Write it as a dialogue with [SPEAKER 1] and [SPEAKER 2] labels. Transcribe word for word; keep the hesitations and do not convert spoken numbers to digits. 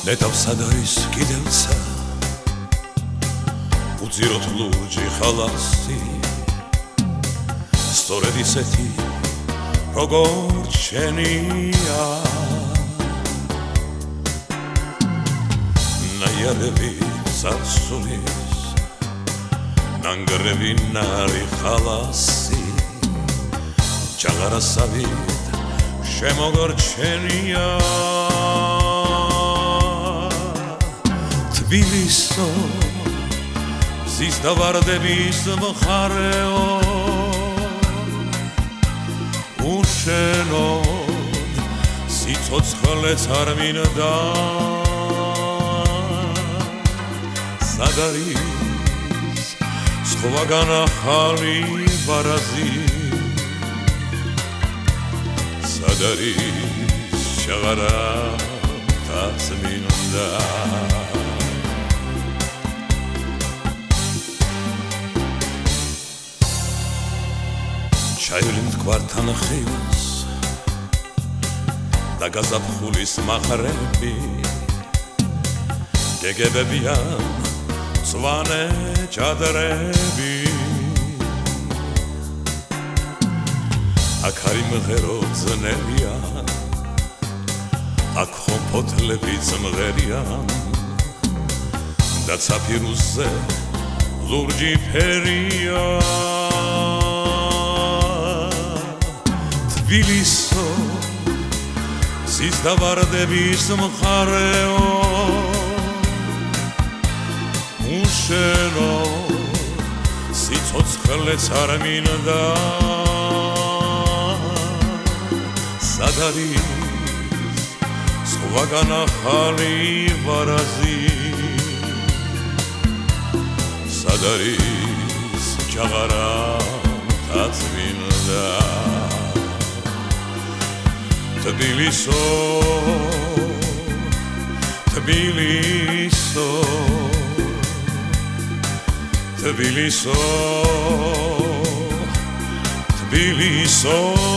[SPEAKER 1] ნეტავსად არის კიდევცა უძიროთ ლურჯი ხალასი სწორედ ისეთი როგორც შენია ნაიარევი წარსულის ნანგრევი ნარი ხალასი ჭაღარასავით შემოგორჩენია თბილისო მზის და ვარდების მხარეო უშენოდ სიცოცხლეც არ მინდა სად არის სხვაგან ახალი ვარაზი სად არის ჟღარათაც მინდა ჩაივლი მტკვართან ხილს და გაზაფხულის მახრები გეგებებიან მწვანე ჭადრები აქ არის მღერო ძნელია აქ ხომფოთლები ძმღერიან და ცაფირუზე ლურჯი ფერია თბილისო მზის და ვარდების მხარეო უშენოდ სიცოცხლეც არ მინდა სად არის სხვაგან ახალი ვარაზი სად არის ჭაღარათაც მინდა თბილისო თბილისო თბილისო თბილისო